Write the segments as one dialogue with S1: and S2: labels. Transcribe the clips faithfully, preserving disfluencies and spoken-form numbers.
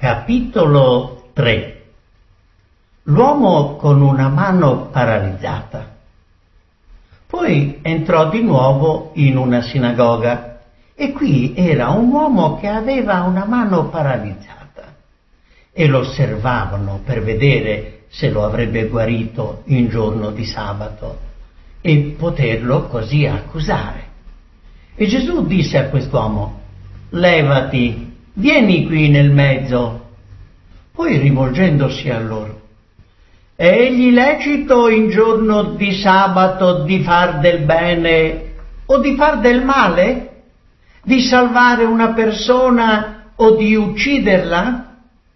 S1: Capitolo tre. L'uomo con una mano paralizzata. Poi entrò di nuovo in una sinagoga e qui era un uomo che aveva una mano paralizzata e lo osservavano per vedere se lo avrebbe guarito in giorno di sabato e poterlo così accusare. E Gesù disse a quest'uomo: levati, vieni qui nel mezzo. Poi rivolgendosi a loro: è egli lecito in giorno di sabato di far del bene o di far del male? Di salvare una persona o di ucciderla?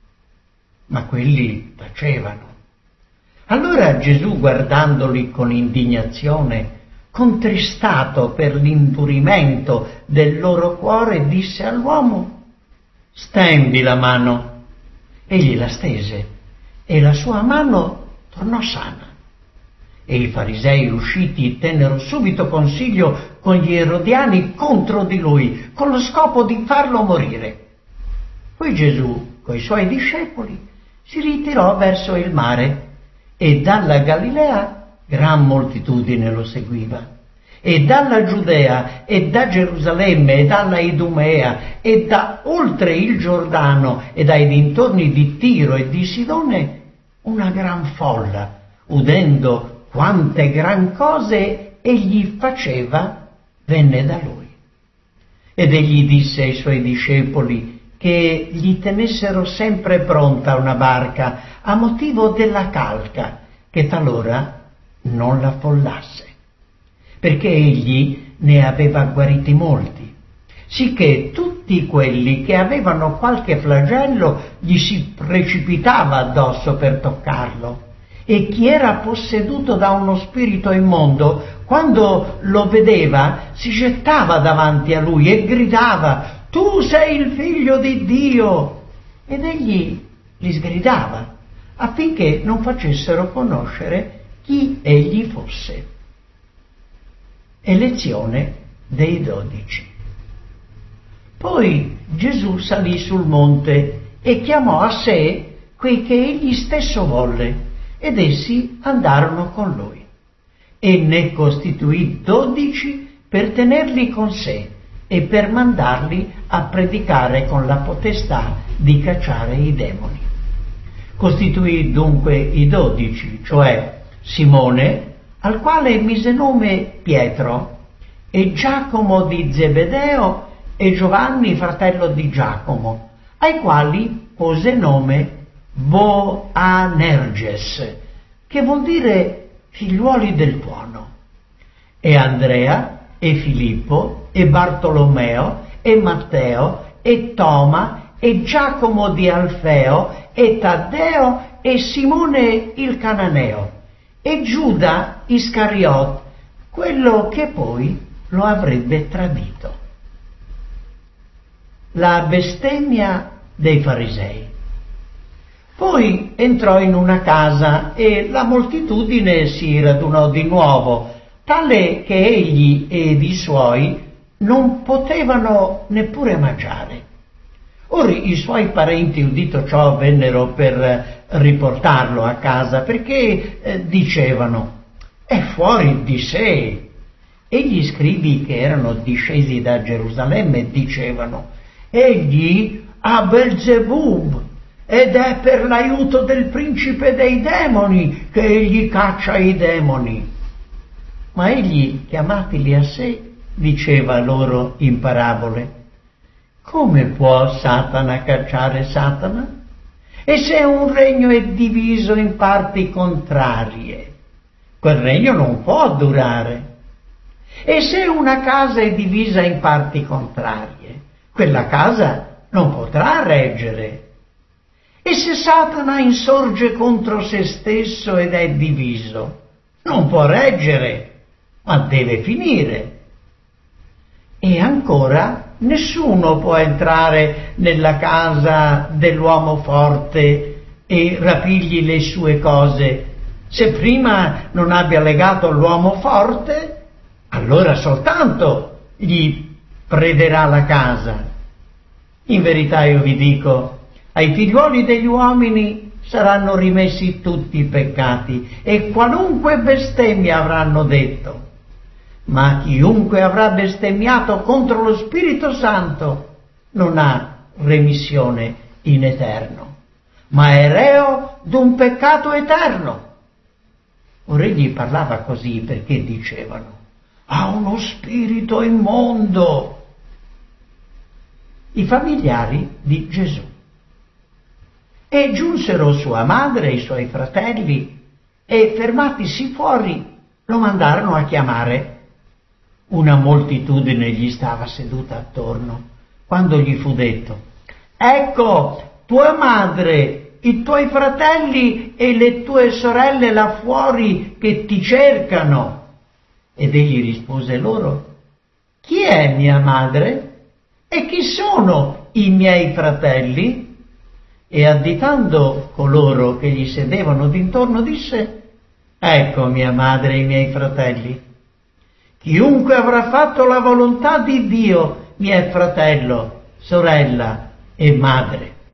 S1: Ma quelli tacevano. Allora Gesù, guardandoli con indignazione, contristato per l'indurimento del loro cuore, disse all'uomo: stendi la mano. Egli la stese e la sua mano tornò sana. E i farisei usciti tennero subito consiglio con gli erodiani contro di lui, con lo scopo di farlo morire. Poi Gesù, coi suoi discepoli, si ritirò verso il mare e dalla Galilea gran moltitudine lo seguiva. E dalla Giudea e da Gerusalemme e dalla Idumea e da oltre il Giordano e dai dintorni di Tiro e di Sidone una gran folla, udendo quante gran cose egli faceva, venne da lui. Ed egli disse ai suoi discepoli che gli tenessero sempre pronta una barca a motivo della calca, che talora non l'affollasse, perché egli ne aveva guariti molti, sicché tutti quelli che avevano qualche flagello gli si precipitava addosso per toccarlo, e chi era posseduto da uno spirito immondo, quando lo vedeva, si gettava davanti a lui e gridava: tu sei il figlio di Dio! Ed egli li sgridava, affinché non facessero conoscere chi egli fosse. Elezione dei dodici. Poi Gesù salì sul monte e chiamò a sé quei che egli stesso volle, ed essi andarono con lui. E ne costituì dodici per tenerli con sé e per mandarli a predicare con la potestà di cacciare i demoni. Costituì dunque i dodici, cioè Simone, al quale mise nome Pietro, e Giacomo di Zebedeo e Giovanni, fratello di Giacomo, ai quali pose nome Boanerges, che vuol dire figliuoli del tuono, e Andrea, e Filippo, e Bartolomeo, e Matteo, e Toma, e Giacomo di Alfeo, e Taddeo, e Simone il Cananeo, e Giuda Iscariot, quello che poi lo avrebbe tradito. La bestemmia dei farisei. Poi entrò in una casa e la moltitudine si radunò di nuovo, tale che egli ed i suoi non potevano neppure mangiare. Ora i suoi parenti, udito ciò, vennero per riportarlo a casa, perché eh, dicevano: è fuori di sé. E gli scribi che erano discesi da Gerusalemme dicevano: egli ha Belzebub, ed è per l'aiuto del principe dei demoni che egli caccia i demoni. Ma egli, chiamatili a sé, diceva loro in parabole: come può Satana cacciare Satana? E se un regno è diviso in parti contrarie, quel regno non può durare. E se una casa è divisa in parti contrarie, quella casa non potrà reggere. E se Satana insorge contro se stesso ed è diviso, non può reggere, ma deve finire. E ancora, nessuno può entrare nella casa dell'uomo forte e rapirgli le sue cose, se prima non abbia legato l'uomo forte, allora soltanto gli prederà la casa. In verità io vi dico, Ai figliuoli degli uomini saranno rimessi tutti i peccati e qualunque bestemmia avranno detto. Ma chiunque avrà bestemmiato contro lo Spirito Santo non ha remissione in eterno, ma è reo d'un peccato eterno. Ora egli parlava così perché dicevano: ha uno spirito immondo. I familiari di Gesù. E giunsero sua madre e i suoi fratelli e, fermatisi fuori, lo mandarono a chiamare. Una moltitudine gli stava seduta attorno. Quando gli fu detto: ecco, tua madre, i tuoi fratelli e le tue sorelle là fuori che ti cercano. Ed egli rispose loro: chi è mia madre? E chi sono i miei fratelli? E additando coloro che gli sedevano d'intorno disse: ecco mia madre e i miei fratelli. Chiunque avrà fatto la volontà di Dio mi è fratello, sorella e madre.